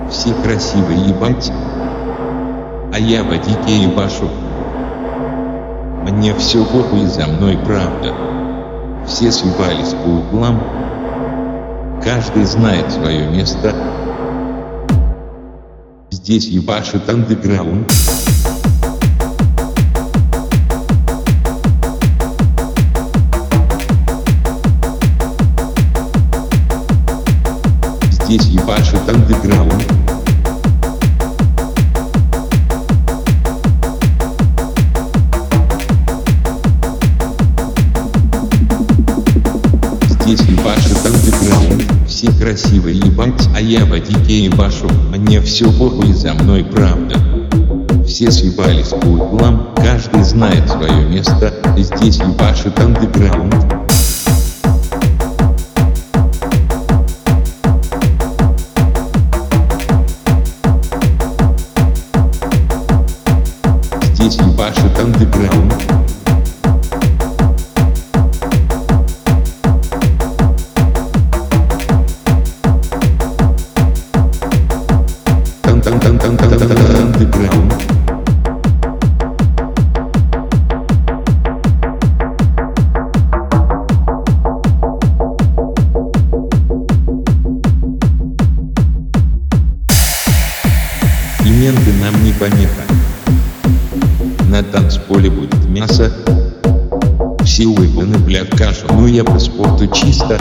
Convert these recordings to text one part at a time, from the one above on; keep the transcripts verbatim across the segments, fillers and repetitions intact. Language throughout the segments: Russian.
Все красиво ебать, а я в одике ебашу. Мне все похуй, за мной правда. Все съебались по углам, каждый знает свое место. Здесь ебашит андеграунд. Здесь ебашит андеграунд. Здесь ебашит андеграунд. Все красиво ебать, а я в одике ебашу. Мне все похуй, за мной правда. Все съебались по углам, каждый знает свое место. Здесь ебашит андеграунд. Здесь ебашит андеграунд. Андеграунд. И менты нам не помеха. На танцполе будет мясо. Все уебаны, блядь, кашу. Ну я по спорту чисто.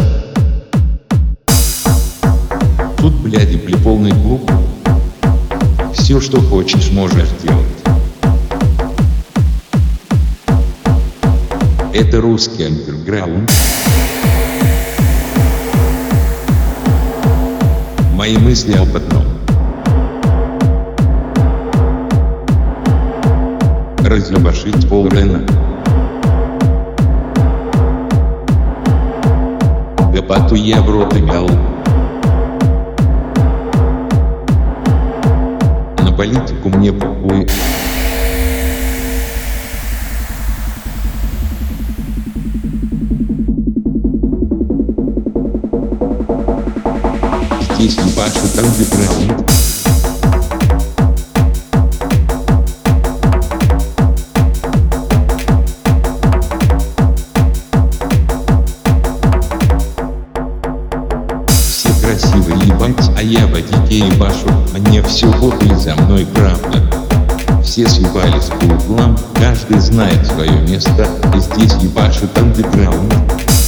Тут, блядь, и полный клуб. Все, что хочешь, можешь делать. Это русский андерграунд. Мои мысли об одном. Разъебашить полрена. Гопату я в рот имел. На политику мне похуй. Здесь ебашит андеграунд. Красиво ебать, а я в одике ебашу. Мне все похуй, за мной правда. Все съебались по углам, каждый знает свое место. И здесь ебашит андеграунд.